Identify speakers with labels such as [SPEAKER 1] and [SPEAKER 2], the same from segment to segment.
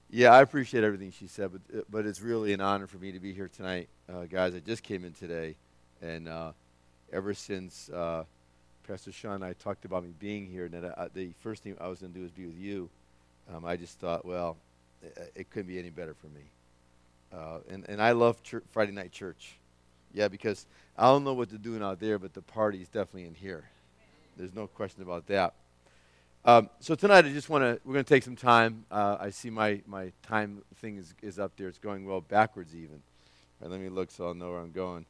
[SPEAKER 1] Yeah, I appreciate everything she said, but it's really an honor for me to be here tonight, guys. I just came in today, and ever since Pastor Sean and I talked about me being here, and that the first thing I was going to do is be with you, I just thought, well, it couldn't be any better for me. And I love Friday night church, yeah, because I don't know what they're doing out there, but the party's definitely in here. There's no question about that. So tonight we're going to take some time. I see my time thing is up there. It's going well backwards even. All right, let me look so I'll know where I'm going.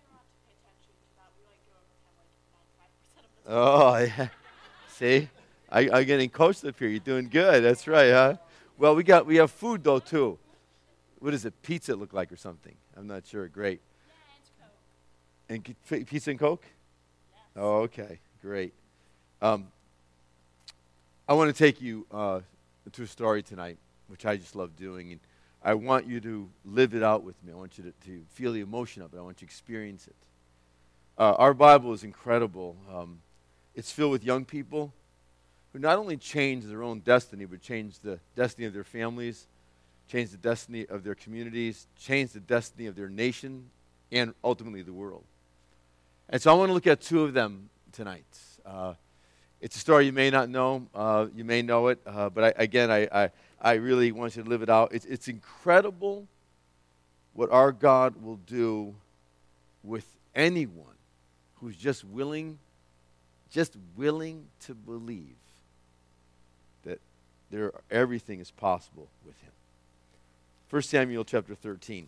[SPEAKER 1] Oh, yeah. See? I'm getting coached up here. You're doing good. That's right, huh? Well, we have food, though, too. What does it, pizza look like or something? I'm not sure. Great. Yeah, it's Coke. And pizza and Coke? Yes. Oh, okay. Great. I want to take you to a story tonight, which I just love doing. And I want you to live it out with me. I want you to feel the emotion of it. I want you to experience it. Our Bible is incredible. It's filled with young people who not only change their own destiny, but change the destiny of their families, change the destiny of their communities, change the destiny of their nation, and ultimately the world. And so I want to look at two of them tonight. It's a story you may not know. You may know it. But I really want you to live it out. It's incredible what our God will do with anyone who's just willing to believe that everything is possible with him. 1 Samuel chapter 13.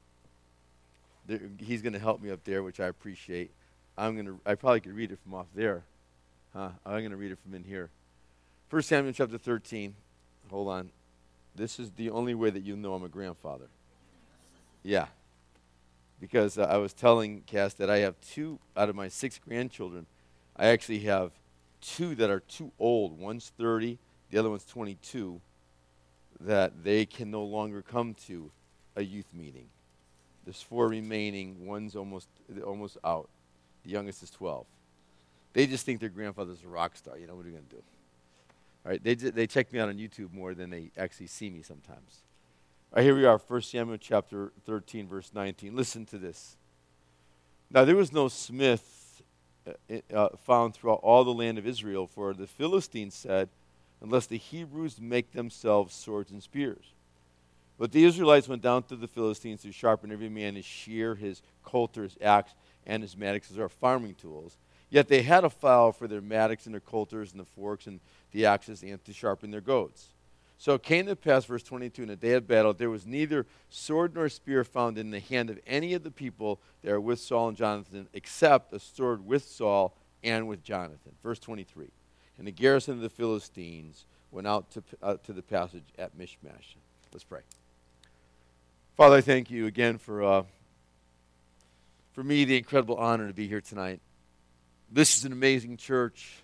[SPEAKER 1] He's going to help me up there, which I appreciate. I probably could read it from off there. I'm going to read it from in here. 1 Samuel chapter 13. Hold on. This is the only way that you know I'm a grandfather. Yeah. Because I was telling Cass that I have 2 out of my 6 grandchildren. I actually have 2 that are too old. One's 30, the other one's 22, that they can no longer come to a youth meeting. There's 4 remaining. One's almost out. The youngest is 12. They just think their grandfather's a rock star. You know, what are you going to do? All right, they check me out on YouTube more than they actually see me sometimes. All right, here we are, 1 Samuel chapter 13, verse 19. Listen to this. Now there was no smith found throughout all the land of Israel, for the Philistines said, unless the Hebrews make themselves swords and spears. But the Israelites went down to the Philistines to sharpen every man his shear, his coulter, his axe, and his mattocks, as our farming tools. Yet they had a file for their mattocks and their coulters and the forks and the axes and to sharpen their goads. So it came to pass, verse 22, in the day of battle, there was neither sword nor spear found in the hand of any of the people that were with Saul and Jonathan, except a sword with Saul and with Jonathan. Verse 23, and the garrison of the Philistines went out to the passage at Michmash. Let's pray. Father, I thank you again for me, the incredible honor to be here tonight. This is an amazing church.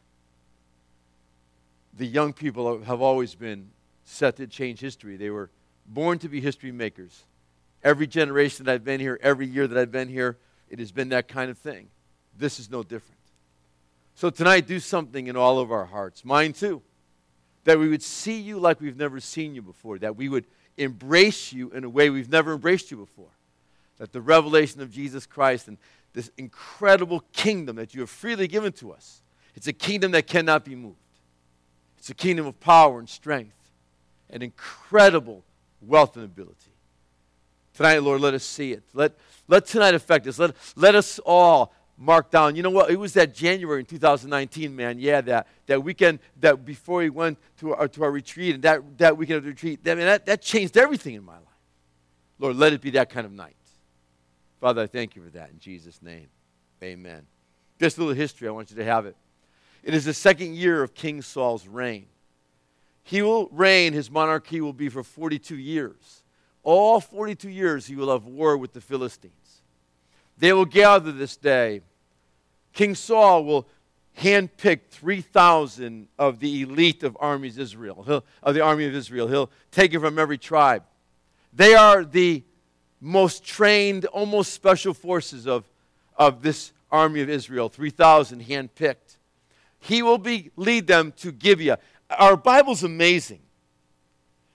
[SPEAKER 1] The young people have always been set to change history. They were born to be history makers. Every generation that I've been here, every year that I've been here, it has been that kind of thing. This is no different. So tonight, do something in all of our hearts, mine too, that we would see you like we've never seen you before, that we would embrace you in a way we've never embraced you before, that the revelation of Jesus Christ and this incredible kingdom that you have freely given to us, it's a kingdom that cannot be moved. It's a kingdom of power and strength and incredible wealth and ability. Tonight, Lord, let us see it. Let tonight affect us. Let us all mark down. You know what? It was that January in 2019, man. Yeah, that weekend that before we went to our retreat, and that weekend of the retreat, that changed everything in my life. Lord, let it be that kind of night. Father, I thank you for that in Jesus' name. Amen. Just a little history. I want you to have it. It is the second year of King Saul's reign. He will reign, his monarchy will be for 42 years. All 42 years he will have war with the Philistines. They will gather this day. King Saul will handpick 3,000 of the elite of armies Israel, of the army of Israel. He'll take it from every tribe. They are the most trained, almost special forces of this army of Israel, 3,000 handpicked. He will lead them to Gibeah. Our Bible's amazing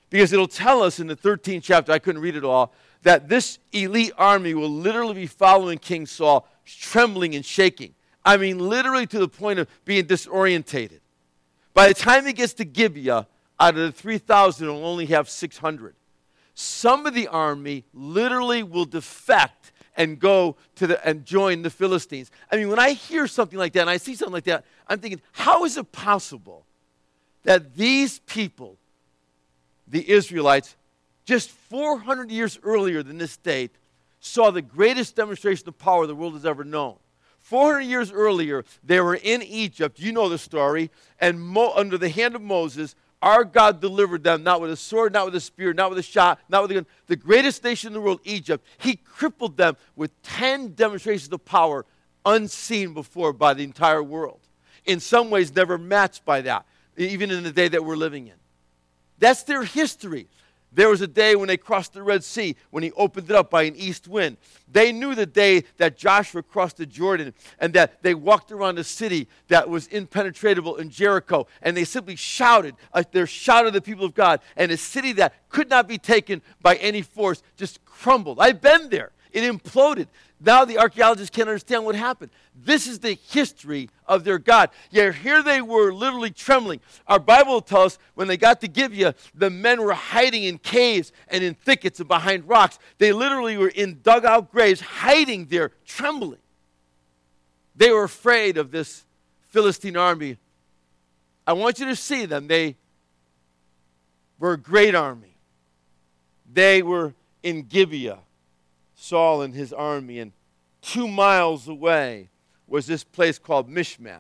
[SPEAKER 1] Because it'll tell us in the 13th chapter, I couldn't read it all, that this elite army will literally be following King Saul, trembling and shaking. I mean, literally to the point of being disorientated. By the time he gets to Gibeah, out of the 3,000, he'll only have 600. Some of the army literally will defect and go and join the Philistines. I mean, when I hear something like that and I see something like that, I'm thinking, how is it possible that these people, the Israelites, just 400 years earlier than this date, saw the greatest demonstration of power the world has ever known? 400 years earlier, they were in Egypt. You know the story. And under the hand of Moses, our God delivered them, not with a sword, not with a spear, not with a shot, not with a gun. The greatest nation in the world, Egypt, he crippled them with 10 demonstrations of power unseen before by the entire world. In some ways, never matched by that, even in the day that we're living in. That's their history. There was a day when they crossed the Red Sea, when he opened it up by an east wind. They knew the day that Joshua crossed the Jordan and that they walked around a city that was impenetrable in Jericho. And they simply shouted, they shouted the people of God. And a city that could not be taken by any force just crumbled. I've been there. It imploded. Now the archaeologists can't understand what happened. This is the history of their God. Yet here they were literally trembling. Our Bible tells us when they got to Gibeah, the men were hiding in caves and in thickets and behind rocks. They literally were in dugout graves, hiding there, trembling. They were afraid of this Philistine army. I want you to see them. They were a great army. They were in Gibeah, Saul and his army, and 2 miles away was this place called Mishmash.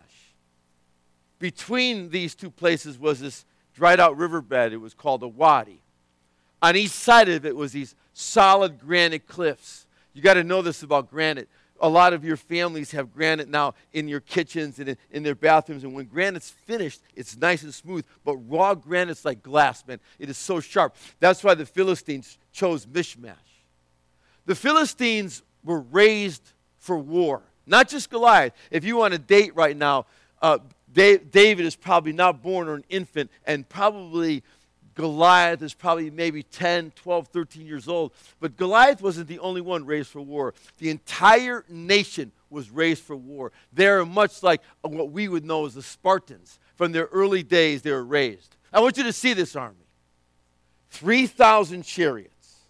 [SPEAKER 1] Between these two places was this dried out riverbed. It was called a wadi. On each side of it was these solid granite cliffs. You got to know this about granite. A lot of your families have granite now in your kitchens and in their bathrooms, and when granite's finished, it's nice and smooth, but raw granite's like glass, man. It is so sharp. That's why the Philistines chose Mishmash. The Philistines were raised for war, not just Goliath. If you want to date right now, David is probably not born or an infant, and probably Goliath is probably maybe 10, 12, 13 years old. But Goliath wasn't the only one raised for war. The entire nation was raised for war. They're much like what we would know as the Spartans. From their early days, they were raised. I want you to see this army. 3,000 chariots.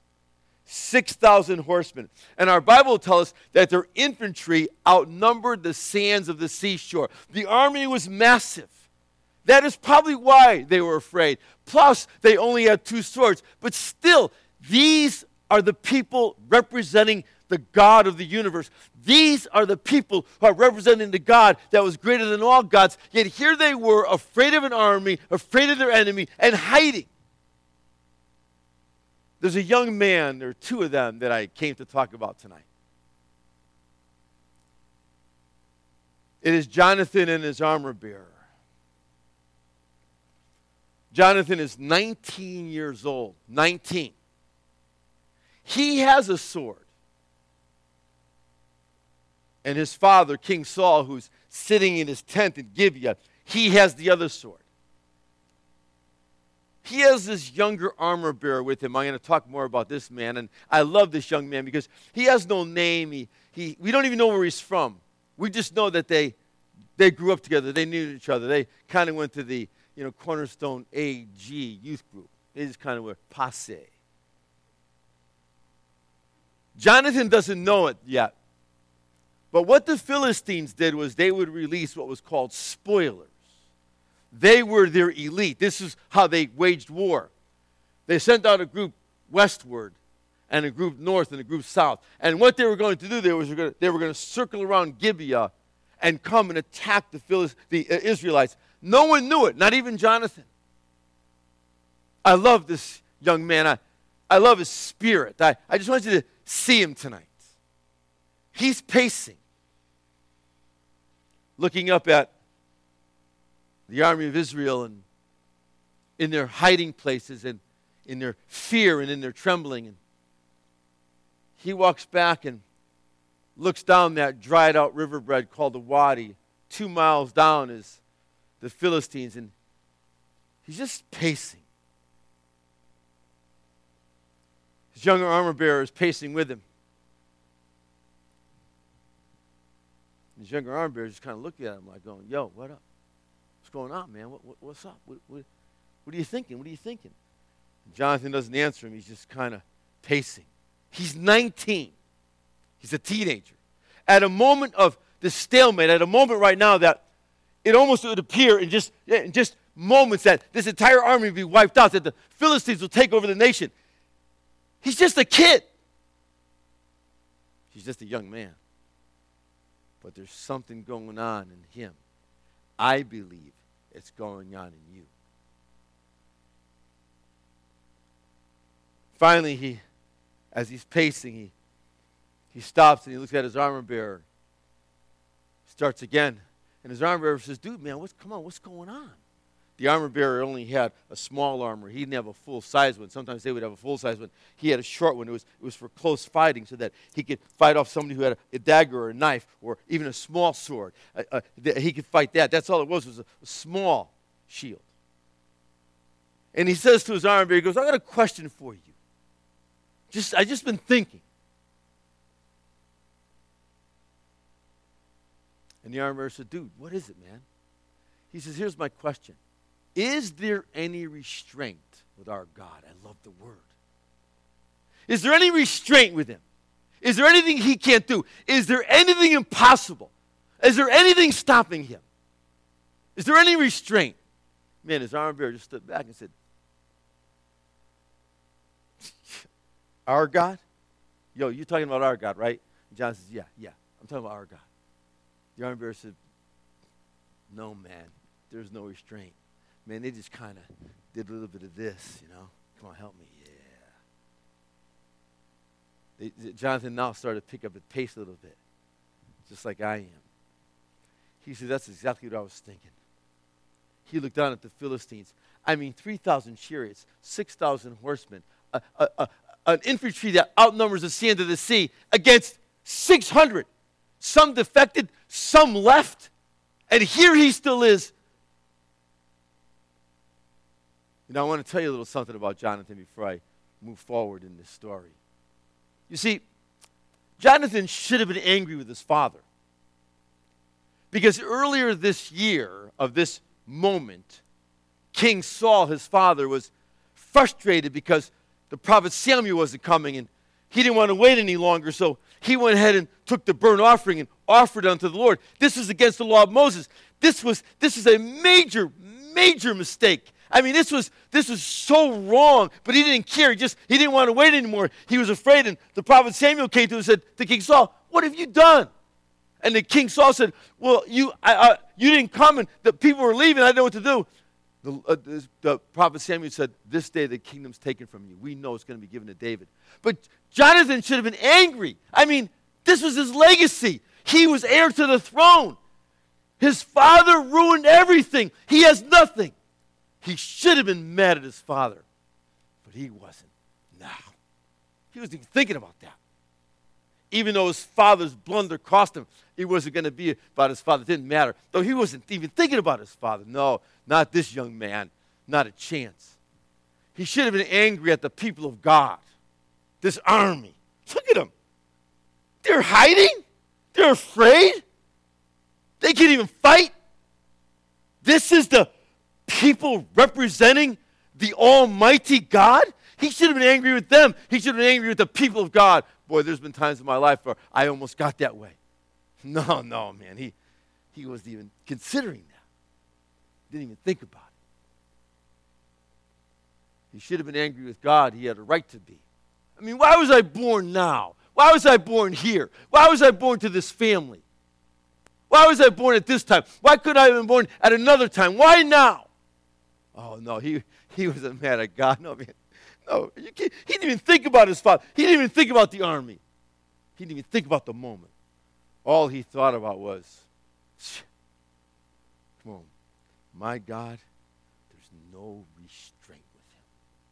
[SPEAKER 1] 6,000 horsemen. And our Bible tells us that their infantry outnumbered the sands of the seashore. The army was massive. That is probably why they were afraid. Plus, they only had 2 swords. But still, these are the people representing the God of the universe. These are the people who are representing the God that was greater than all gods. Yet here they were, afraid of an army, afraid of their enemy, and hiding. There's a young man, there are 2 of them that I came to talk about tonight. It is Jonathan and his armor bearer. Jonathan is 19 years old. 19. He has a sword. And his father, King Saul, who's sitting in his tent in Gibeah, he has the other sword. He has this younger armor bearer with him. I'm going to talk more about this man. And I love this young man because he has no name. We don't even know where he's from. We just know that they grew up together. They knew each other. They kind of went to the Cornerstone AG youth group. They just kind of were passe. Jonathan doesn't know it yet. But what the Philistines did was they would release what was called spoilers. They were their elite. This is how they waged war. They sent out a group westward and a group north and a group south. And what they were going to do, they were going to circle around Gibeah and come and attack the Israelites. No one knew it, not even Jonathan. I love this young man. I love his spirit. I just want you to see him tonight. He's pacing, looking up at the army of Israel and in their hiding places and in their fear and in their trembling. And he walks back and looks down that dried out riverbed called the Wadi. 2 miles down is the Philistines, and he's just pacing. younger armor bearer is pacing with him. His younger armor bearer is just kind of looking at him like going, yo, what up? What's going on, man? What's up? What are you thinking? What are you thinking? And Jonathan doesn't answer him. He's just kind of pacing. He's 19. He's a teenager. At a moment of this stalemate, at a moment right now that it almost would appear in just moments that this entire army would be wiped out, that the Philistines will take over the nation. He's just a kid. He's just a young man. But there's something going on in him. I believe it's going on in you. Finally, as he's pacing, he stops and he looks at his armor bearer. Starts again. And his armor bearer says, dude, man, what's going on? The armor bearer only had a small armor. He didn't have a full-size one. Sometimes they would have a full-size one. He had a short one. It was for close fighting so that he could fight off somebody who had a dagger or a knife or even a small sword. He could fight that. That's all it was a small shield. And he says to his armor bearer, he goes, I got a question for you. I just been thinking. And the armor bearer said, dude, what is it, man? He says, here's my question. Is there any restraint with our God? I love the word. Is there any restraint with him? Is there anything he can't do? Is there anything impossible? Is there anything stopping him? Is there any restraint? Man, his armor bearer just stood back and said, our God? Yo, you're talking about our God, right? And John says, yeah, I'm talking about our God. The armor bearer said, no, man, there's no restraint. Man, they just kind of did a little bit of this, you know. Come on, help me. Yeah. Jonathan now started to pick up the pace a little bit, just like I am. He said, that's exactly what I was thinking. He looked down at the Philistines. 3,000 chariots, 6,000 horsemen, an infantry that outnumbers the sand of the sea against 600. Some defected, some left, and here he still is. I want to tell you a little something about Jonathan before I move forward in this story. You see, Jonathan should have been angry with his father. Because earlier this year, of this moment, King Saul, his father, was frustrated because the prophet Samuel wasn't coming, and he didn't want to wait any longer, so he went ahead and took the burnt offering and offered it unto the Lord. This was against the law of Moses. This is a major, major mistake. This was so wrong, but he didn't care. He didn't want to wait anymore. He was afraid, and the prophet Samuel came to him and said to King Saul, what have you done? And the King Saul said, well, you didn't come, and the people were leaving. I didn't know what to do. The prophet Samuel said, this day the kingdom's taken from you. We know it's going to be given to David. But Jonathan should have been angry. This was his legacy. He was heir to the throne. His father ruined everything. He has nothing. He should have been mad at his father, but he wasn't. No. He wasn't even thinking about that. Even though his father's blunder cost him, it wasn't going to be about his father. It didn't matter. Though he wasn't even thinking about his father. No, not this young man. Not a chance. He should have been angry at the people of God, this army. Look at them. They're hiding. They're afraid. They can't even fight. This is the people representing the Almighty God? He should have been angry with them. He should have been angry with the people of God. Boy, there's been times in my life where I almost got that way. No, man. He wasn't even considering that. Didn't even think about it. He should have been angry with God. He had a right to be. Why was I born now? Why was I born here? Why was I born to this family? Why was I born at this time? Why couldn't I have been born at another time? Why now? Oh, no, he wasn't mad at God. No, man. No, he didn't even think about his father. He didn't even think about the army. He didn't even think about the moment. All he thought about was, come on, my God, there's no restraint with him.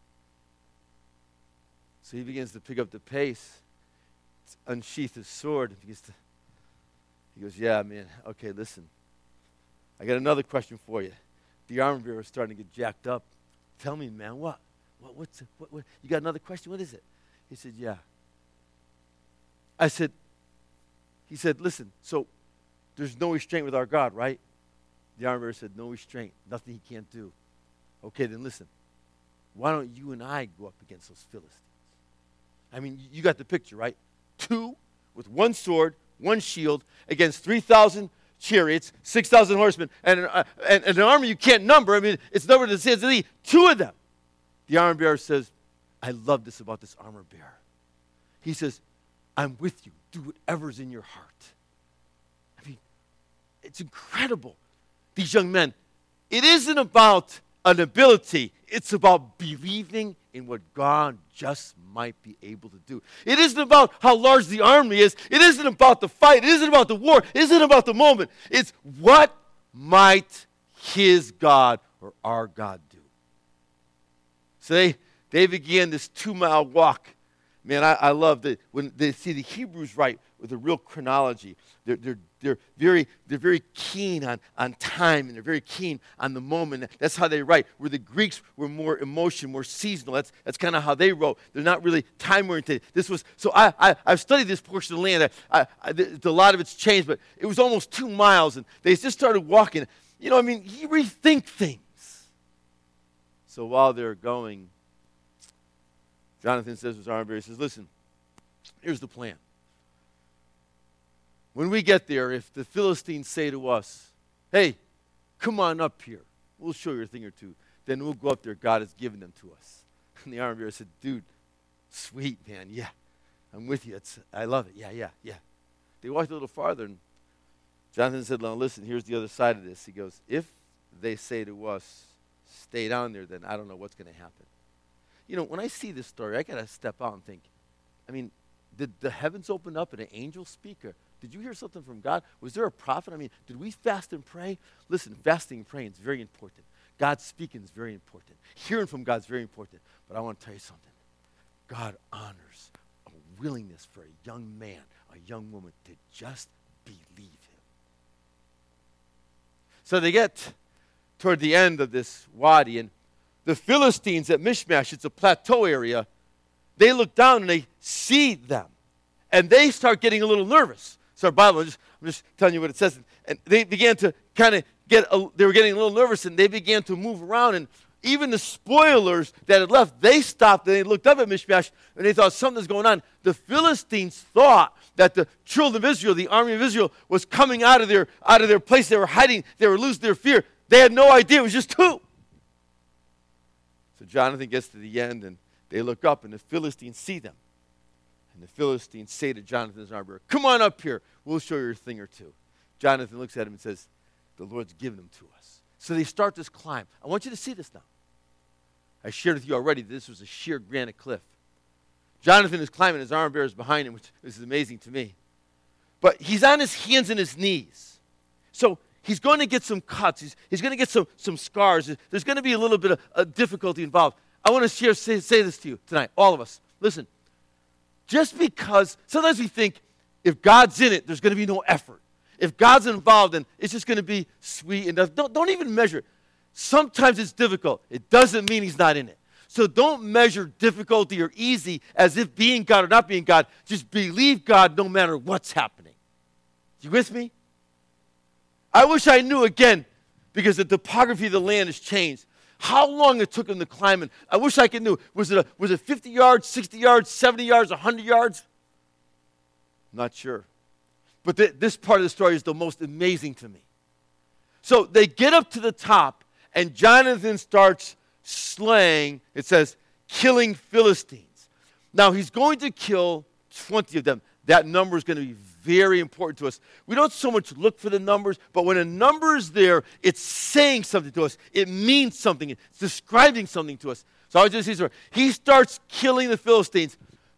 [SPEAKER 1] So he begins to pick up the pace, unsheath his sword, and he goes, yeah, man, okay, listen. I got another question for you. The armor bearer is starting to get jacked up. Tell me, man, what? You got another question? What is it? He said, yeah. I said, he said, listen, so there's no restraint with our God, right? The armor bearer said, no restraint, nothing he can't do. Okay, then listen. Why don't you and I go up against those Philistines? I mean, you got the picture, right? 2 with 1 sword, 1 shield, against 3,000 chariots, 6,000 horsemen, and an army you can't number. I mean, it's numbered in the sands of the sea. 2 of them. The armor bearer says, I love this about this armor bearer. He says, I'm with you. Do whatever's in your heart. I mean, it's incredible. These young men, it isn't about an ability. It's about believing in what God just might be able to do. It isn't about how large the army is. It isn't about the fight. It isn't about the war. It isn't about the moment. It's what might his God or our God do. So they began this 2-mile walk. Man, I love that when they see the Hebrews write with a real chronology. They're very keen on time, and they're very keen on the moment. That's how they write. Where the Greeks were more emotion, more seasonal. That's kind of how they wrote. They're not really time oriented. I've studied this portion of the land. A lot of it's changed, but it was almost 2 miles, and they just started walking. You rethink things. So while they're going, Jonathan says to his armor bearer, he says, listen, here's the plan. When we get there, if the Philistines say to us, hey, come on up here, we'll show you a thing or two, then we'll go up there. God has given them to us. And the armor bearer said, dude, sweet, man, yeah, I'm with you. I love it. Yeah. They walked a little farther, and Jonathan said, now listen, here's the other side of this. He goes, if they say to us, stay down there, then I don't know what's going to happen. When I see this story, I got to step out and think, I mean, did the heavens open up and an angel speak? Or did you hear something from God? Was there a prophet? I mean, did we fast and pray? Listen, fasting and praying is very important. God speaking is very important. Hearing from God is very important. But I want to tell you something. God honors a willingness for a young man, a young woman to just believe him. So they get toward the end of this wadi, and the Philistines at Michmash, it's a plateau area, they look down and they see them. And they start getting a little nervous. So our Bible, I'm just telling you what it says. And they began to kind of they were getting a little nervous, and they began to move around. And even the spoilers that had left, they stopped and they looked up at Michmash, and they thought something's going on. The Philistines thought that the children of Israel, the army of Israel, was coming out of their place. They were hiding. They were losing their fear. They had no idea. It was just 2. So Jonathan gets to the end, and they look up, and the Philistines see them. And the Philistines say to Jonathan's armor bearer, come on up here. We'll show you a thing or two. Jonathan looks at him and says, the Lord's given them to us. So they start this climb. I want you to see this now. I shared with you already that this was a sheer granite cliff. Jonathan is climbing. His armor bearer is behind him, which is amazing to me. But he's on his hands and his knees. So he's going to get some cuts. He's going to get some scars. There's going to be a little bit of difficulty involved. I want to say this to you tonight, all of us. Listen, just because sometimes we think if God's in it, there's going to be no effort. If God's involved, then it's just going to be sweet enough. Don't even measure it. Sometimes it's difficult. It doesn't mean he's not in it. So don't measure difficulty or easy as if being God or not being God. Just believe God no matter what's happening. You with me? I wish I knew again, because the topography of the land has changed, how long it took him to climb in. I wish I could know. Was it 50 yards, 60 yards, 70 yards, 100 yards? Not sure. But this part of the story is the most amazing to me. So they get up to the top, and Jonathan starts slaying, it says, killing Philistines. Now, he's going to kill 20 of them. That number is going to be very important to us. We don't so much look for the numbers, but when a number is there, it's saying something to us. It means something. It's describing something to us. So I want you to see this story. He starts killing the Philistines.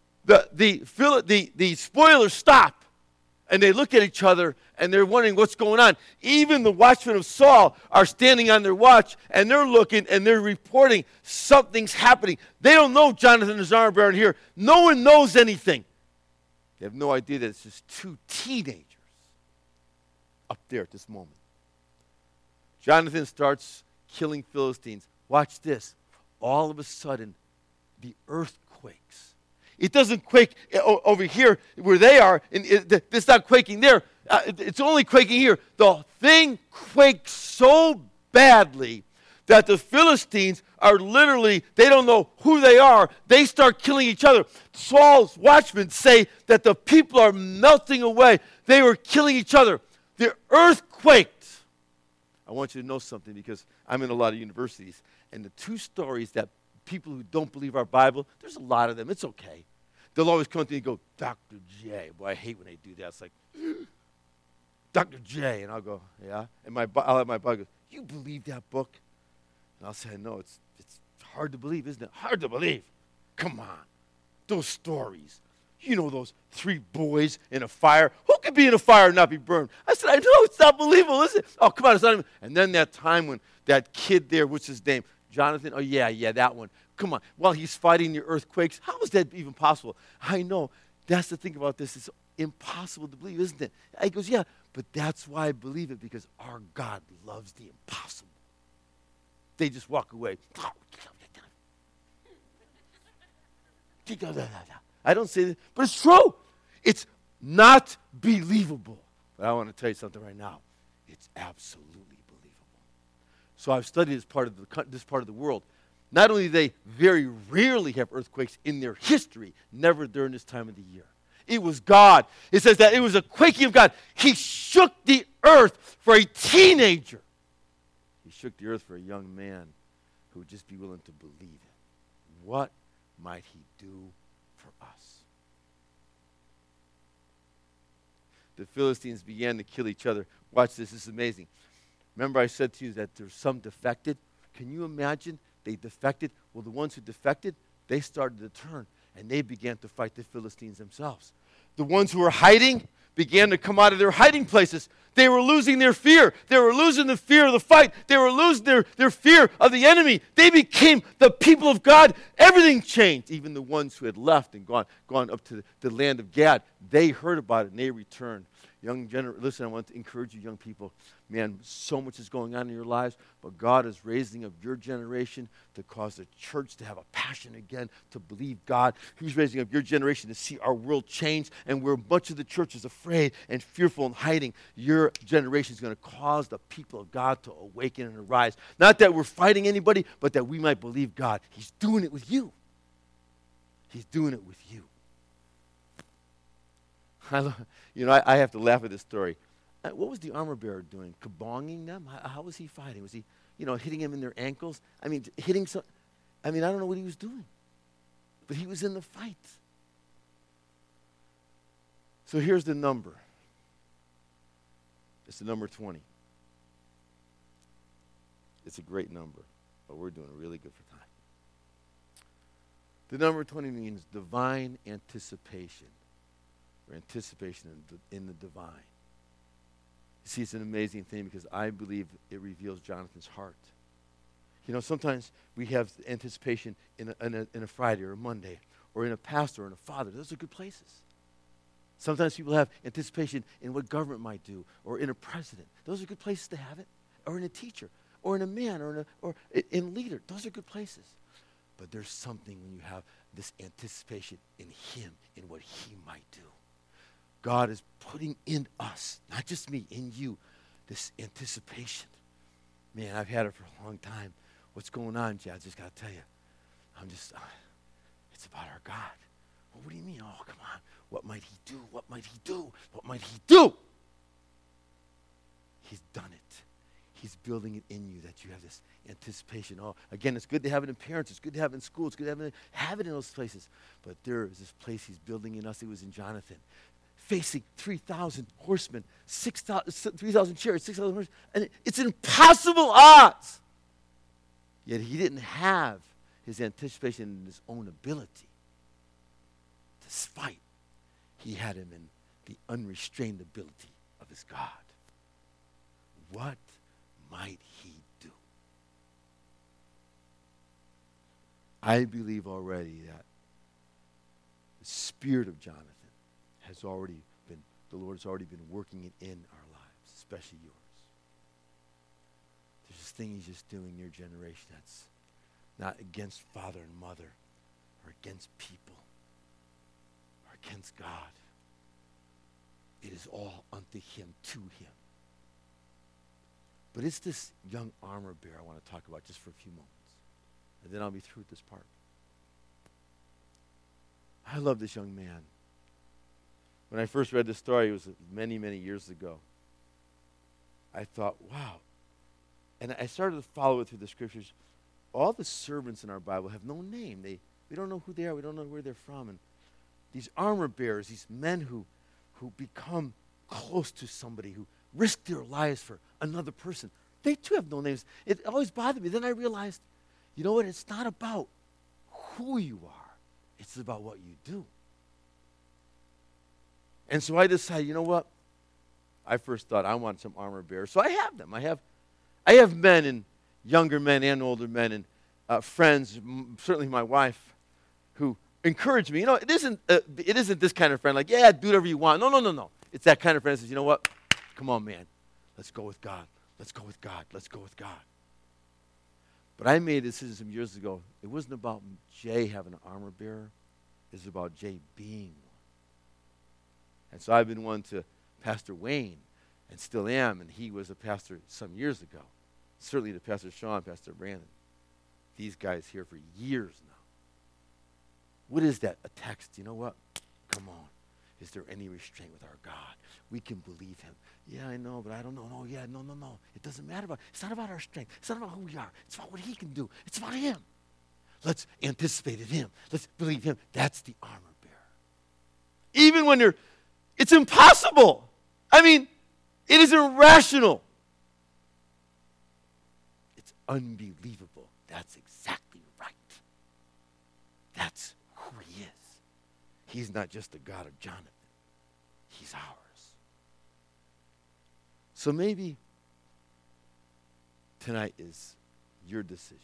[SPEAKER 1] The spoilers stop, and they look at each other, and they're wondering what's going on. Even the watchmen of Saul are standing on their watch, and they're looking, and they're reporting something's happening. They don't know Jonathan is armor bearer here. No one knows anything. They have no idea that it's just 2 teenagers up there at this moment. Jonathan starts killing Philistines. Watch this. All of a sudden, the earth quakes. It doesn't quake over here where they are, and it's not quaking there. It's only quaking here. The thing quakes so badly that the Philistines are literally, they don't know who they are. They start killing each other. Saul's watchmen say that the people are melting away. They were killing each other. The earth quaked. I want you to know something, because I'm in a lot of universities, and the two stories that people who don't believe our Bible, there's a lot of them. It's okay. They'll always come to me and go, Dr. J. Boy, I hate when they do that. It's like, Dr. J. And I'll go, yeah. And I'll have my buddy go, you believe that book? And I'll say, no, it's hard to believe, isn't it? Hard to believe. Come on. Those stories. You know those 3 boys in a fire. Who could be in a fire and not be burned? I said, I know, it's not believable, is it? Oh, come on, it's not even. And then that time when that kid there, what's his name? Jonathan? Oh, yeah, that one. Come on. While he's fighting the earthquakes, how is that even possible? I know. That's the thing about this. It's impossible to believe, isn't it? He goes, yeah, but that's why I believe it, because our God loves the impossible. They just walk away. I don't say that, but it's true. It's not believable. But I want to tell you something right now. It's absolutely believable. So I've studied this part of the world. Not only do they very rarely have earthquakes in their history, never during this time of the year. It was God. It says that it was a quaking of God. He shook the earth for a teenager. He shook the earth for a young man who would just be willing to believe it. What might he do for us? The Philistines began to kill each other. Watch this. This is amazing. Remember I said to you that there's some defected? Can you imagine? They defected. Well, the ones who defected, they started to turn, and they began to fight the Philistines themselves. The ones who were hiding began to come out of their hiding places. They were losing their fear. They were losing the fear of the fight. They were losing their fear of the enemy. They became the people of God. Everything changed. Even the ones who had left and gone up to the land of Gad, they heard about it and they returned. Listen, I want to encourage you young people. Man, so much is going on in your lives, but God is raising up your generation to cause the church to have a passion again, to believe God. He's raising up your generation to see our world change, and where much of the church is afraid and fearful and hiding, your generation is going to cause the people of God to awaken and arise. Not that we're fighting anybody, but that we might believe God. He's doing it with you. He's doing it with you. I have to laugh at this story. What was the armor bearer doing? Kabonging them? How was he fighting? Was he, hitting them in their ankles? I don't know what he was doing. But he was in the fight. So here's the number. It's the number 20. It's a great number, but we're doing really good for time. The number 20 means divine anticipation. Or anticipation in the divine. You see, it's an amazing thing because I believe it reveals Jonathan's heart. Sometimes we have anticipation in a Friday or a Monday or in a pastor or in a father. Those are good places. Sometimes people have anticipation in what government might do or in a president. Those are good places to have it. Or in a teacher or in a man or in leader. Those are good places. But there's something when you have this anticipation in him, in what he might do. God is putting in us, not just me, in you, this anticipation. Man, I've had it for a long time. What's going on, Jay? I just got to tell you. It's about our God. Well, what do you mean? Oh, come on. What might he do? What might he do? What might he do? He's done it. He's building it in you that you have this anticipation. Oh, again, it's good to have it in parents. It's good to have it in school. It's good to have it in those places. But there is this place he's building in us. It was in Jonathan. Facing 3,000 horsemen, 3,000 chariots, 6,000 horsemen, and it's impossible odds. Yet he didn't have his anticipation in his own ability to fight. He had him in the unrestrained ability of his God. What might he do? I believe already that the spirit of Jonathan the Lord has already been working it in our lives, especially yours. There's this thing he's just doing in your generation that's not against father and mother or against people. against God. It is all unto him, to him. But it's this young armor bearer I want to talk about just for a few moments. And then I'll be through with this part. I love this young man. When I first read this story, it was many, many years ago. I thought, wow. And I started to follow it through the scriptures. All the servants in our Bible have no name. We don't know who they are. We don't know where they're from. And these armor bearers, these men who become close to somebody, who risk their lives for another person, they too have no names. It always bothered me. Then I realized, you know what? It's not about who you are. It's about what you do. And so I decided, you know what? I first thought I want some armor bearers. So I have them. I have men, and younger men and older men, and friends, certainly my wife, who encourage me. You know, it isn't this kind of friend like, yeah, do whatever you want. No. It's that kind of friend that says, you know what? Come on, man. Let's go with God. Let's go with God. Let's go with God. But I made a decision some years ago. It wasn't about Jay having an armor bearer. It was about Jay being one. And so I've been one to Pastor Wayne, and still am, and he was a pastor some years ago. Certainly to Pastor Sean, Pastor Brandon. These guys here for years now. What is that? A text. You know what? Come on. Is there any restraint with our God? We can believe him. Yeah, I know, but I don't know. No. It doesn't matter it's not about our strength. It's not about who we are. It's about what he can do. It's about him. Let's anticipate in him. Let's believe him. That's the armor bearer. Even when it's impossible. I mean, it is irrational. It's unbelievable. That's exactly right. That's who he is. He's not just the God of Jonathan. He's ours. So maybe tonight is your decision.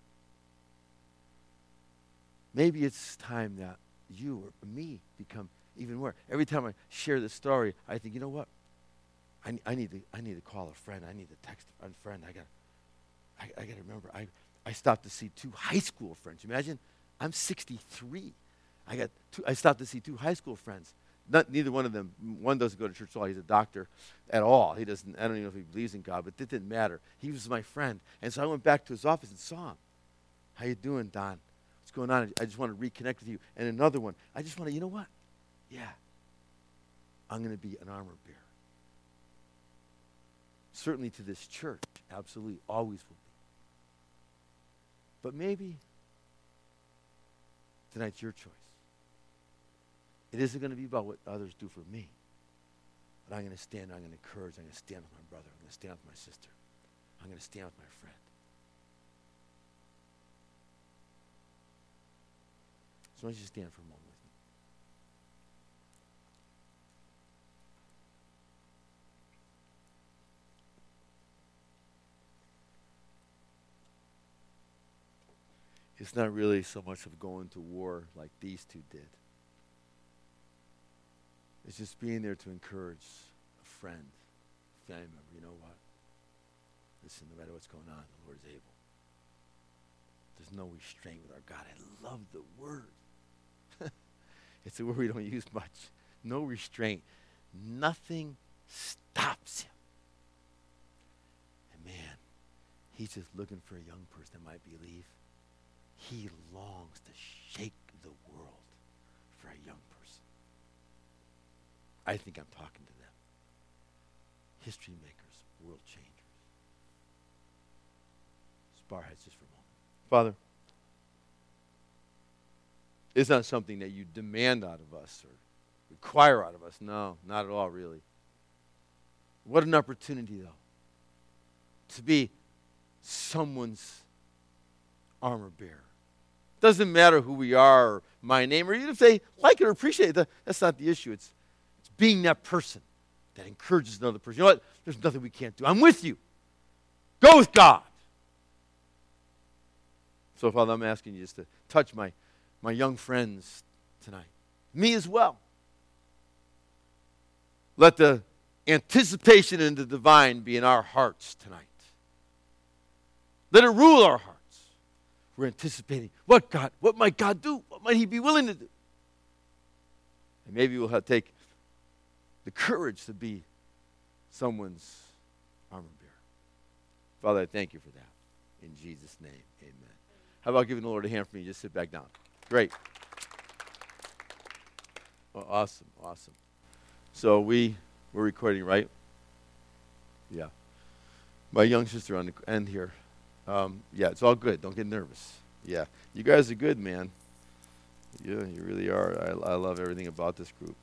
[SPEAKER 1] Maybe it's time that you or me become even more. Every time I share this story, I think, you know what? I need to call a friend. I need to text a friend. I got to remember. I stopped to see 2 high school friends. Imagine, I'm 63. I stopped to see 2 high school friends. Neither one of them. One doesn't go to church at all. He's a doctor at all. He doesn't. I don't even know if he believes in God, but it didn't matter. He was my friend, and so I went back to his office and saw him. How you doing, Don? What's going on? I just want to reconnect with you. And another one. I just want to. You know what? Yeah. I'm going to be an armor bearer. Certainly to this church, absolutely, always will be. But maybe tonight's your choice. It isn't going to be about what others do for me. But I'm going to stand, I'm going to encourage, I'm going to stand with my brother, I'm going to stand with my sister. I'm going to stand with my friend. So why don't you stand for a moment with me? It's not really so much of going to war like these 2 did. It's just being there to encourage a friend, family member. You know what? Listen, no matter what's going on, the Lord is able. There's no restraint with our God. I love the word. It's a word we don't use much. No restraint. Nothing stops him. And man, he's just looking for a young person that might believe. He longs to shake the world for a young person. I think I'm talking to them. History makers, world changers. Just bow our heads just for a moment. Father, it's not something that you demand out of us or require out of us. No, not at all, really. What an opportunity, though, to be someone's armor bearer. Doesn't matter who we are or my name, or even if they like it or appreciate it. That's not the issue. It's being that person that encourages another person. You know what? There's nothing we can't do. I'm with you. Go with God. So, Father, I'm asking you just to touch my young friends tonight. Me as well. Let the anticipation in the divine be in our hearts tonight. Let it rule our hearts. We're anticipating what might God do? What might he be willing to do? And maybe we'll take the courage to be someone's armor bearer. Father, I thank you for that. In Jesus' name, amen. How about giving the Lord a hand for me? Just sit back down. Great. Oh, awesome, awesome. So we're recording, right? Yeah. My young sister on the end here. Yeah, it's all good. Don't get nervous. Yeah. You guys are good, man. Yeah, you really are. I love everything about this group.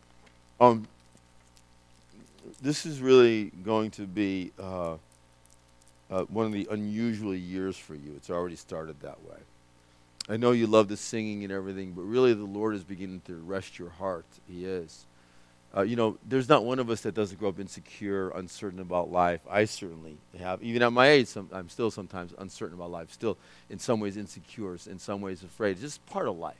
[SPEAKER 1] This is really going to be one of the unusual years for you. It's already started that way. I know you love the singing and everything, but really the Lord is beginning to rest your heart. He is. There's not one of us that doesn't grow up insecure, uncertain about life. I certainly have. Even at my age, I'm still sometimes uncertain about life, still in some ways insecure, in some ways afraid. It's just part of life.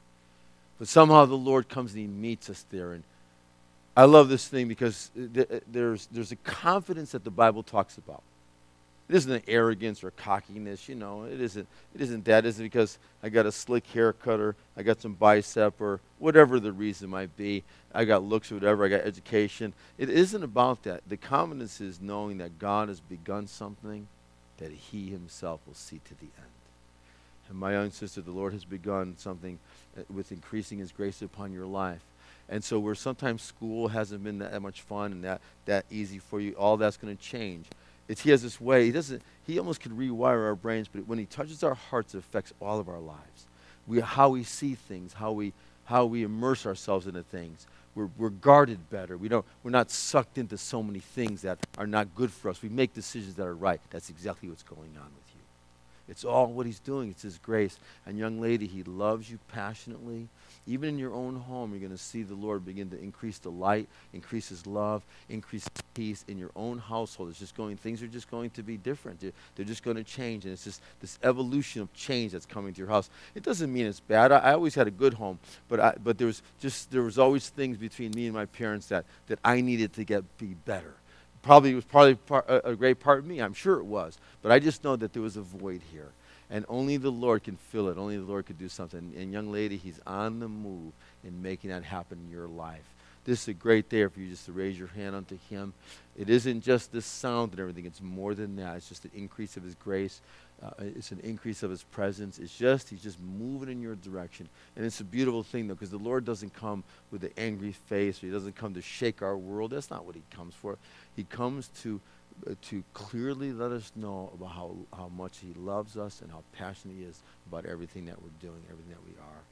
[SPEAKER 1] But somehow the Lord comes and he meets us there. And I love this thing because there's a confidence that the Bible talks about. It isn't an arrogance or cockiness, It isn't that. It isn't because I got a slick haircut or I got some bicep or whatever the reason might be. I got looks or whatever. I got education. It isn't about that. The confidence is knowing that God has begun something that he himself will see to the end. And my young sister, the Lord has begun something with increasing his grace upon your life. And so where sometimes school hasn't been that much fun and that easy for you, all that's going to change. He has this way. He almost could rewire our brains, but when he touches our hearts, it affects all of our lives. How we see things, how we immerse ourselves into things. We're guarded better. We're not sucked into so many things that are not good for us. We make decisions that are right. That's exactly what's going on with you. It's all what he's doing. It's his grace. And young lady, he loves you passionately. Even in your own home, you're going to see the Lord begin to increase the light, increase his love, increase peace in your own household. Things are just going to be different. They're just going to change. And it's just this evolution of change that's coming to your house. It doesn't mean it's bad. I always had a good home, but there was always things between me and my parents that I needed to be better. It was probably a great part of me. I'm sure it was. But I just know that there was a void here. And only the Lord can fill it. Only the Lord could do something. And young lady, he's on the move in making that happen in your life. This is a great day for you just to raise your hand unto him. It isn't just the sound and everything. It's more than that. It's just an increase of his grace. It's an increase of his presence. He's just moving in your direction. And it's a beautiful thing, though, because the Lord doesn't come with an angry face, or he doesn't come to shake our world. That's not what he comes for. He comes to clearly let us know about how much he loves us and how passionate he is about everything that we're doing, everything that we are.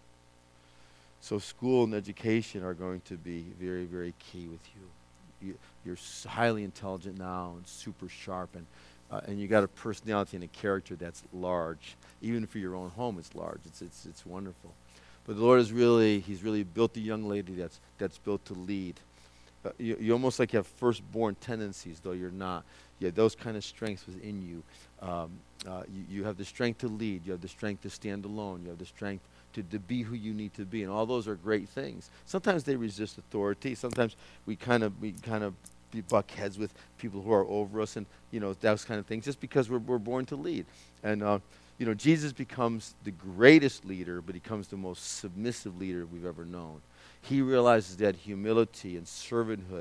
[SPEAKER 1] So school and education are going to be very, very key with you. You're highly intelligent now and super sharp, and you got a personality and a character that's large. Even for your own home, it's large. It's wonderful. But the Lord he's really built a young lady that's built to lead. You almost like have firstborn tendencies, though you're not. You have those kind of strengths within you. You have the strength to lead. You have the strength to stand alone. You have the strength to be who you need to be, and all those are great things. Sometimes they resist authority. Sometimes we kind of buck heads with people who are over us, and those kind of things. Just because we're born to lead, and Jesus becomes the greatest leader, but he becomes the most submissive leader we've ever known. He realizes that humility and servanthood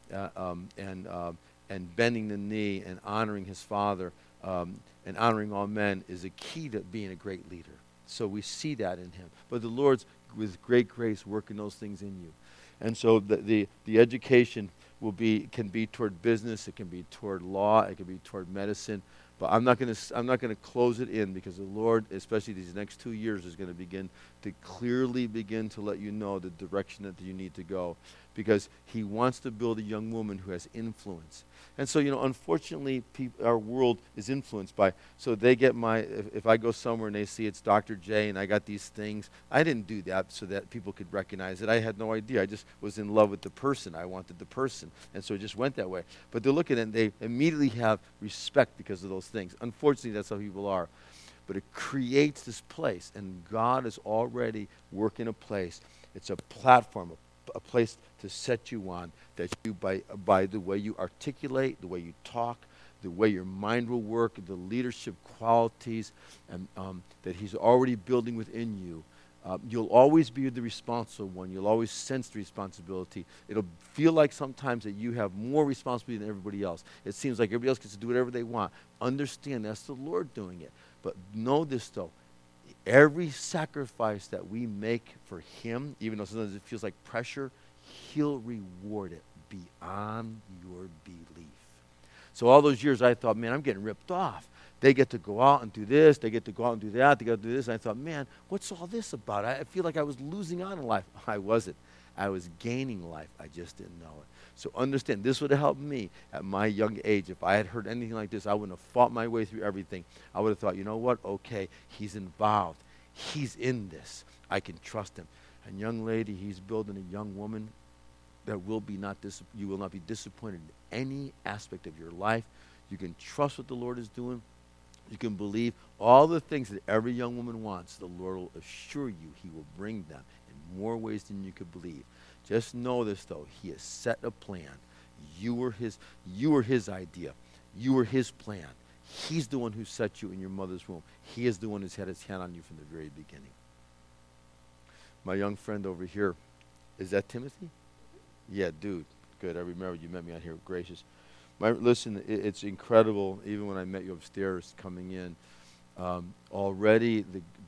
[SPEAKER 1] and bending the knee and honoring his Father and honoring all men is a key to being a great leader. So we see that in him. But the Lord's, with great grace, working those things in you. And so the education can be toward business, it can be toward law, it can be toward medicine. But I'm not going to close it in, because the Lord, especially these next 2 years, is going to begin to let you know the direction that you need to go, because he wants to build a young woman who has influence. And so, unfortunately, our world is influenced by, so they get if I go somewhere and they see it's Dr. J and I got these things, I didn't do that so that people could recognize it. I had no idea. I just was in love with the person. I wanted the person. And so it just went that way. But they look at it and they immediately have respect because of those things. Unfortunately, that's how people are. But it creates this place, and God is already working a place. It's a platform, a place to set you on, that you, by the way you articulate, the way you talk, the way your mind will work, the leadership qualities and that he's already building within you, You'll always be the responsible one. You'll always sense the responsibility. It'll feel like sometimes that you have more responsibility than everybody else. It seems like everybody else gets to do whatever they want. Understand that's the Lord doing it. But know this, though. Every sacrifice that we make for him, even though sometimes it feels like pressure, he'll reward it beyond your belief. So all those years I thought, man, I'm getting ripped off. They get to go out and do this. They get to go out and do that. They get to do this. And I thought, man, what's all this about? I feel like I was losing out in life. I wasn't. I was gaining life. I just didn't know it. So understand, this would have helped me at my young age. If I had heard anything like this, I wouldn't have fought my way through everything. I would have thought, you know what? Okay, he's involved. He's in this. I can trust him. And young lady, he's building a young woman that you will not be disappointed in any aspect of your life. You can trust what the Lord is doing. You can believe all the things that every young woman wants. The Lord will assure you he will bring them in more ways than you could believe. Just know this, though. He has set a plan. You were his idea. You were his plan. He's the one who set you in your mother's womb. He is the one who's had his hand on you from the very beginning. My young friend over here, is that Timothy? Yeah, dude. Good. I remember you met me out here. Gracious. Listen, it's incredible. Even when I met you upstairs coming in, already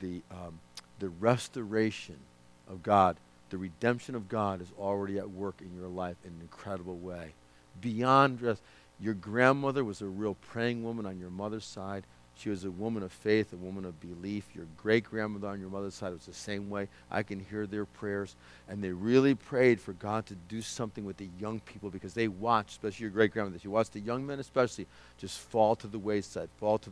[SPEAKER 1] the restoration of God, the redemption of God is already at work in your life in an incredible way. Beyond just, your grandmother was a real praying woman on your mother's side. She was a woman of faith, a woman of belief. Your great-grandmother on your mother's side was the same way. I can hear their prayers. And they really prayed for God to do something with the young people because they watched, especially your great-grandmother, she watched the young men especially just fall to the wayside.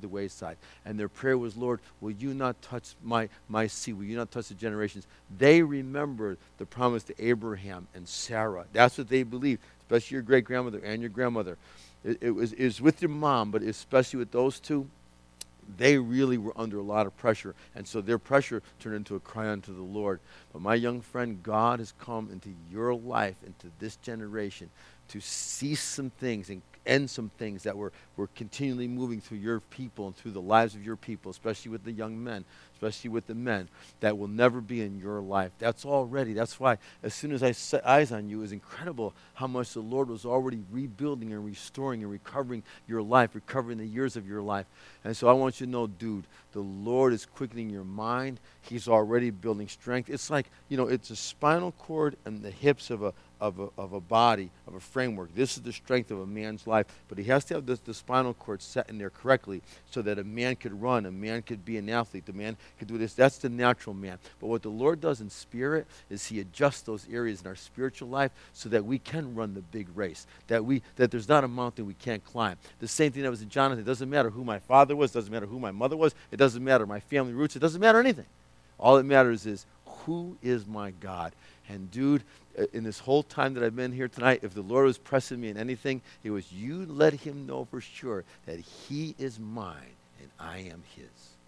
[SPEAKER 1] And their prayer was, Lord, will you not touch my seed? Will you not touch the generations? They remembered the promise to Abraham and Sarah. That's what they believed, especially your great-grandmother and your grandmother. It was with your mom, but especially with those two. They really were under a lot of pressure, and so their pressure turned into a cry unto the Lord. But my young friend, God has come into your life, into this generation, to cease some things and end some things that were continually moving through your people and through the lives of your people, especially with the young men, especially with the men, that will never be in your life. That's why as soon as I set eyes on you, it was incredible how much the Lord was already rebuilding and restoring and recovering your life, recovering the years of your life. And so I want you to know, dude, the Lord is quickening your mind. He's already building strength. It's like, it's a spinal cord and the hips of a body, of a framework. This is the strength of a man's life, but he has to have the spinal cord set in there correctly so that a man could run, a man could be an athlete, the man could do this. That's the natural man. But what the Lord does in spirit is he adjusts those areas in our spiritual life so that we can run the big race, that there's not a mountain we can't climb. The same thing that was in Jonathan. It doesn't matter who my father was, doesn't matter who my mother was, it doesn't matter my family roots, it doesn't matter anything. All that matters is, who is my God? And dude, in this whole time that I've been here tonight, if the Lord was pressing me in anything, it was you let him know for sure that he is mine and I am his.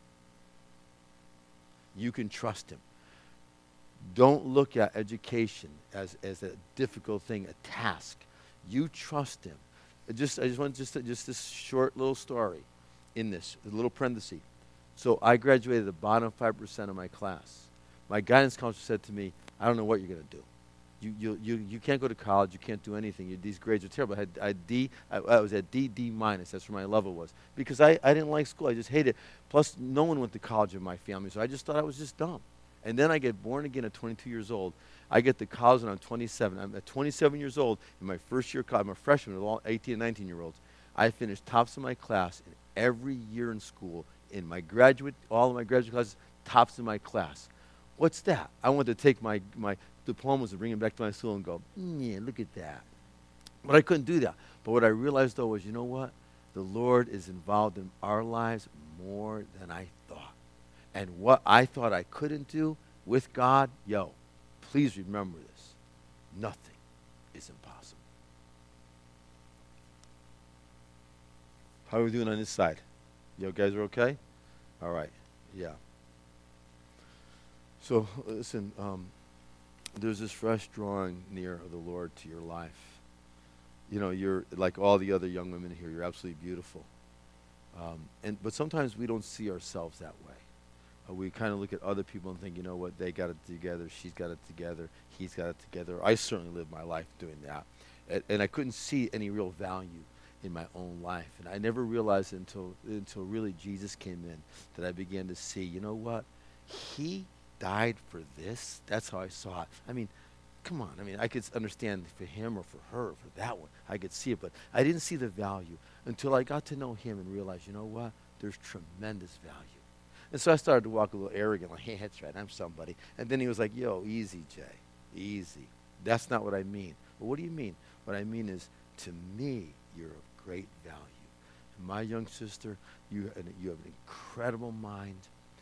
[SPEAKER 1] You can trust him. Don't look at education as a difficult thing, a task. You trust him. I just want this short little story in this, a little parenthesis. So I graduated the bottom 5% of my class. My guidance counselor said to me, I don't know what you're going to do. You can't go to college. You can't do anything. These grades are terrible. I was at D minus. That's where my level was. Because I didn't like school. I just hated it. Plus, no one went to college in my family, so I just thought I was just dumb. And then I get born again at 22 years old. I get to college when I'm 27. I'm at 27 years old in my first year of college. I'm a freshman with all 18 and 19-year-olds. I finished tops of my class in every year in school. In my all of my graduate classes, tops of my class. What's that? I wanted to take my diplomas and bring them back to my school and go, yeah, look at that. But I couldn't do that. But what I realized, though, was, you know what? The Lord is involved in our lives more than I thought. And what I thought I couldn't do with God, please remember this. Nothing is impossible. How are we doing on this side? You guys are okay? All right. Yeah. So, listen, there's this fresh drawing near of the Lord to your life. You're like all the other young women here. You're absolutely beautiful. But sometimes we don't see ourselves that way. We kind of look at other people and think, you know what, they got it together, she's got it together, he's got it together. I certainly lived my life doing that. And I couldn't see any real value in my own life. And I never realized until really Jesus came in that I began to see, you know what, he died for this. That's how I saw it. I mean, come on. I mean, I could understand for him or for her, or for that one. I could see it, but I didn't see the value until I got to know him and realized, you know what, there's tremendous value. And so I started to walk a little arrogant, like, hey, that's right, I'm somebody. And then he was like, yo, easy, Jay, easy. That's not what I mean. Well, what do you mean? What I mean is, to me, you're of great value. And my young sister, you have an incredible mind.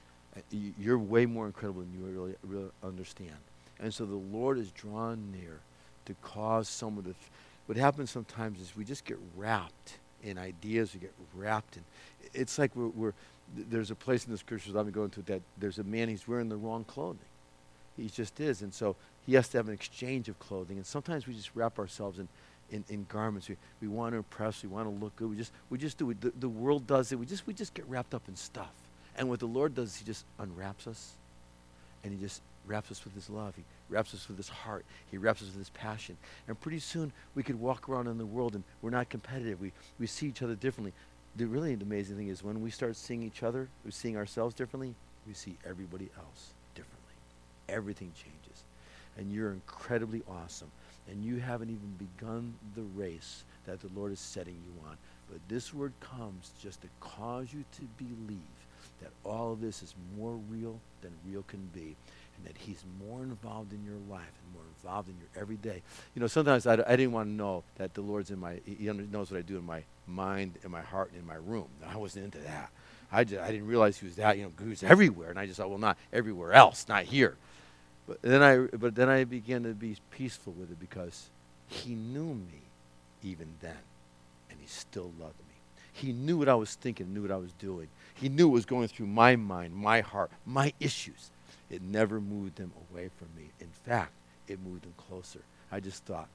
[SPEAKER 1] You're way more incredible than you really understand. And so the Lord is drawn near to cause someone to. What happens sometimes is we just get wrapped in ideas. We get wrapped in. It's like there's a place in the scriptures I'm going to that there's a man, he's wearing the wrong clothing. He just is. And so he has to have an exchange of clothing. And sometimes we just wrap ourselves in garments. We want to impress. We want to look good. We just do it. The world does it. We just get wrapped up in stuff. And what the Lord does is he just unwraps us. And he just wraps us with his love. He wraps us with his heart. He wraps us with his passion. And pretty soon we could walk around in the world and we're not competitive. We see each other differently. The really amazing thing is when we start seeing each other, we're seeing ourselves differently, we see everybody else differently. Everything changes. And you're incredibly awesome. And you haven't even begun the race that the Lord is setting you on. But this word comes just to cause you to believe that all of this is more real than real can be, and that he's more involved in your life and more involved in your everyday. You know, sometimes I didn't want to know that the Lord's he knows what I do in my mind, in my heart, and in my room. I wasn't into that. I didn't realize he was that, he was everywhere, and I just thought, well, not everywhere else, not here. But then I began to be peaceful with it because he knew me even then, and he still loved me. He knew what I was thinking, knew what I was doing. He knew what was going through my mind, my heart, my issues. It never moved him away from me. In fact, it moved him closer. I just thought,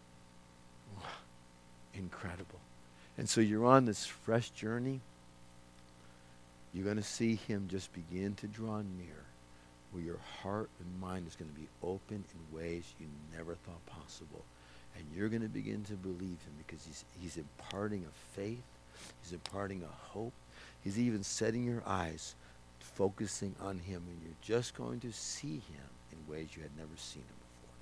[SPEAKER 1] wow, incredible. And so you're on this fresh journey. You're going to see him just begin to draw near, where your heart and mind is going to be open in ways you never thought possible. And you're going to begin to believe him because he's imparting a faith. He's imparting a hope. He's even setting your eyes, focusing on him, and you're just going to see him in ways you had never seen him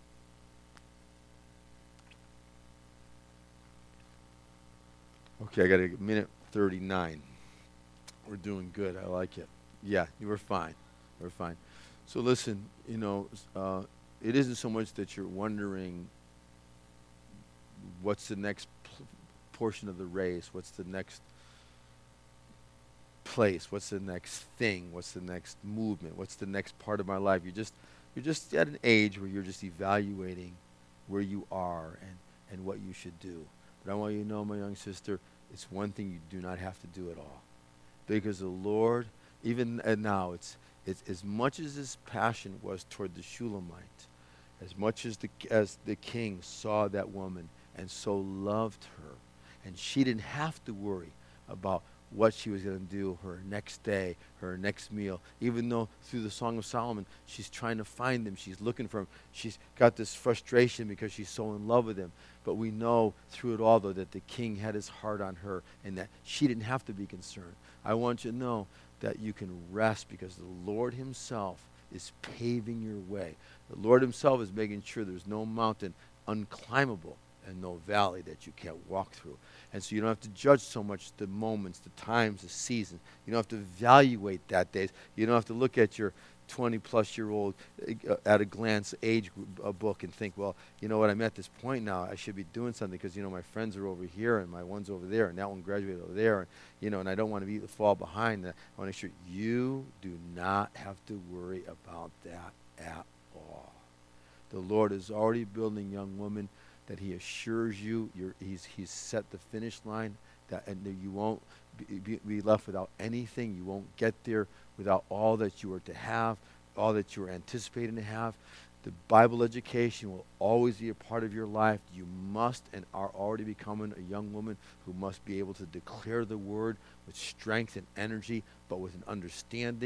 [SPEAKER 1] before. Okay, I got a minute 39. We're doing good. I like it. Yeah, you were fine. We're fine. So listen, it isn't so much that you're wondering what's the next portion of the race, what's the next place, what's the next thing, what's the next movement, what's the next part of my life. You're just at an age where you're just evaluating where you are and what you should do. But I want you to know, my young sister, it's one thing you do not have to do at all. Because the Lord, even now, it's as much as his passion was toward the Shulamite, as much as the king saw that woman and so loved her, and she didn't have to worry about what she was going to do her next day, her next meal. Even though through the Song of Solomon, she's trying to find him. She's looking for him. She's got this frustration because she's so in love with him. But we know through it all, though, that the king had his heart on her and that she didn't have to be concerned. I want you to know that you can rest because the Lord himself is paving your way. The Lord himself is making sure there's no mountain unclimbable and no valley that you can't walk through. And so you don't have to judge so much the moments, the times, the seasons. You don't have to evaluate that days. You don't have to look at your 20-plus-year-old at a glance age book and think, well, you know what, I'm at this point now. I should be doing something because, my friends are over here and my one's over there and that one graduated over there. And I don't want to fall behind. I want to make sure you do not have to worry about that at all. The Lord is already building young women that he assures you he's set the finish line, and that you won't be left without anything. You won't get there without all that you are to have, all that you are anticipating to have. The Bible education will always be a part of your life. You must and are already becoming a young woman who must be able to declare the word with strength and energy, but with an understanding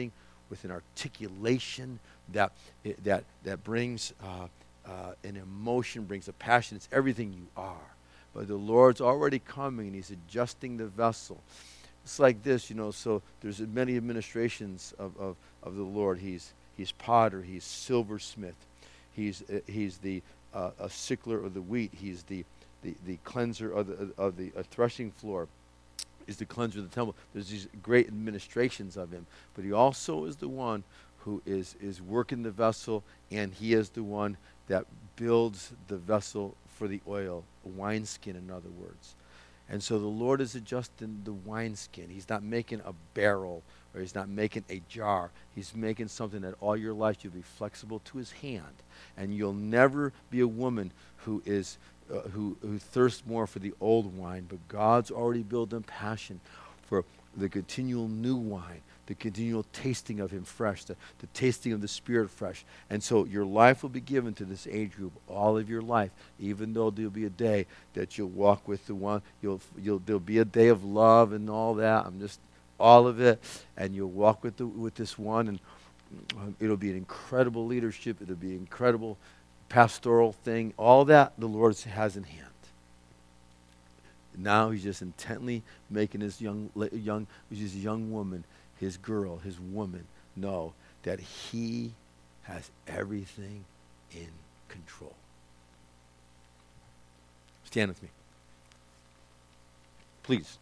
[SPEAKER 1] with an articulation that brings an emotion, brings a passion. It's everything you are. But the Lord's already coming, and he's adjusting the vessel. It's like this, so there's many administrations of the Lord. He's potter, he's silversmith, he's the a sickler of the wheat, he's the cleanser of the threshing floor, is the cleanser of the temple. There's these great administrations of him, but he also is the one who is working the vessel, and he is the one that builds the vessel for the oil, a wineskin, in other words. And so the Lord is adjusting the wineskin. He's not making a barrel, or he's not making a jar. He's making something that all your life you'll be flexible to his hand. And you'll never be a woman who is who thirsts more for the old wine, but God's already built in passion for the continual new wine, the continual tasting of him fresh, the tasting of the Spirit fresh. And so your life will be given to this age group all of your life, even though there'll be a day that you'll walk with the one, there'll be a day of love and all that. All of it, and you'll walk with this one, and it'll be an incredible leadership. It'll be an incredible pastoral thing. All that the Lord has in hand. Now he's just intently making his young woman, his girl, his woman, know that he has everything in control. Stand with me, please.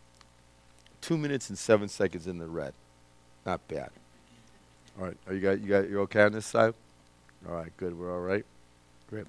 [SPEAKER 1] 2 minutes and 7 seconds in the red. Not bad. All right. You're okay on this side? All right, good. We're all right? Great.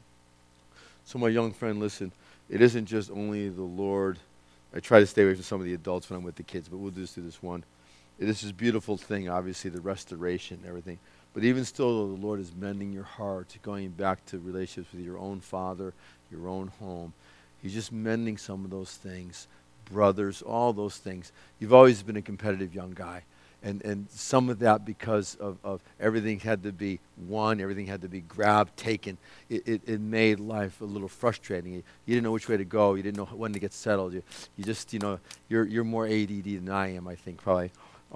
[SPEAKER 1] So my young friend, listen, it isn't just only the Lord. I try to stay away from some of the adults when I'm with the kids, but we'll just do this one. It is this beautiful thing, obviously, the restoration and everything. But even still, the Lord is mending your heart, going back to relationships with your own father, your own home. He's just mending some of those things. Brothers, all those things. You've always been a competitive young guy. And some of that because of everything had to be won, everything had to be grabbed, taken. It made life a little frustrating. You didn't know which way to go. You didn't know when to get settled. You just, you're more ADD than I am, I think, probably.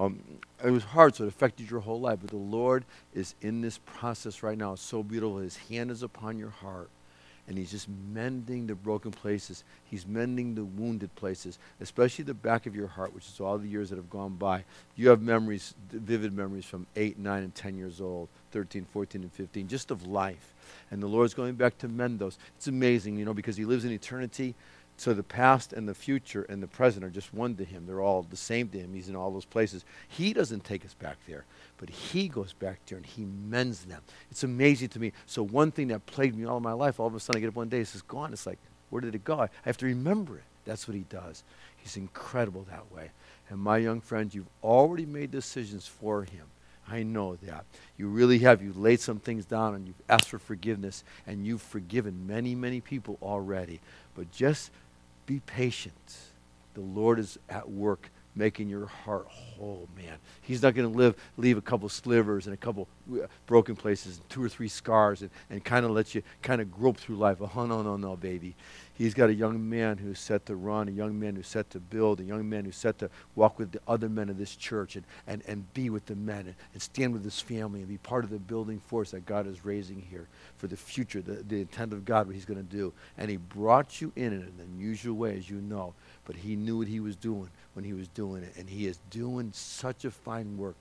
[SPEAKER 1] It was hard, so it affected your whole life. But the Lord is in this process right now. It's so beautiful. His hand is upon your heart. And he's just mending the broken places. He's mending the wounded places, especially the back of your heart, which is all the years that have gone by. You have memories, vivid memories from 8, 9, and 10 years old, 13, 14, and 15, just of life. And the Lord's going back to mend those. It's amazing, because he lives in eternity. So the past and the future and the present are just one to him. They're all the same to him. He's in all those places. He doesn't take us back there, but he goes back there and he mends them. It's amazing to me. So one thing that plagued me all my life, all of a sudden I get up one day, it's just gone. It's like, where did it go? I have to remember it. That's what he does. He's incredible that way. And my young friends, you've already made decisions for him. I know that. You really have. You've laid some things down and you've asked for forgiveness and you've forgiven many, many people already. But just be patient. The Lord is at work making your heart whole, man. He's not going to leave a couple slivers and a couple broken places and 2 or 3 scars and kind of let you kind of grope through life. Oh, no, baby. He's got a young man who's set to run, a young man who's set to build, a young man who's set to walk with the other men of this church and be with the men and stand with his family and be part of the building force that God is raising here for the future, the intent of God, what he's going to do. And he brought you in an unusual way, as you know, but he knew what he was doing when he was doing it, and he is doing such a fine work.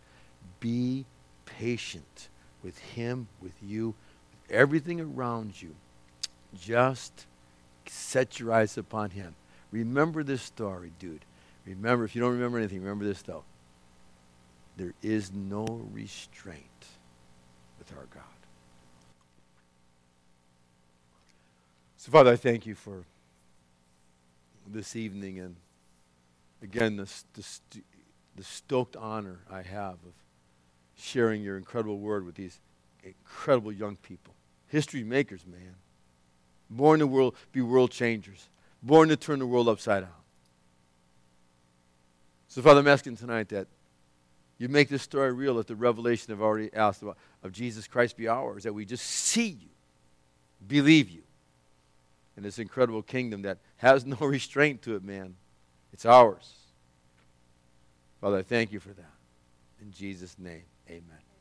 [SPEAKER 1] Be patient with him, with you, with everything around you. Just set your eyes upon him. Remember this story, dude. Remember, if you don't remember anything, remember this, though. There is no restraint with our God. So, Father, I thank you for this evening and, again, the stoked honor I have of sharing your incredible word with these incredible young people. History makers, man. Born to be world changers. Born to turn the world upside down. So, Father, I'm asking tonight that you make this story real, that the revelation I've already asked about of Jesus Christ be ours, that we just see you, believe you, in this incredible kingdom that has no restraint to it, man. It's ours. Father, I thank you for that. In Jesus' name. Amen.